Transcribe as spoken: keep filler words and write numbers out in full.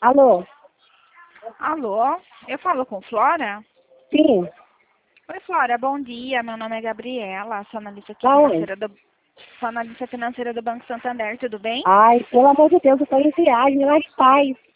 Alô? Alô, eu falo com Flora? Sim. Oi, Flora, bom dia. Meu nome é Gabriela, sou analista Da onde? financeira do, sou analista financeira do Banco Santander, tudo bem? Ai, pelo amor de Deus, eu tô em viagem, lá de paz.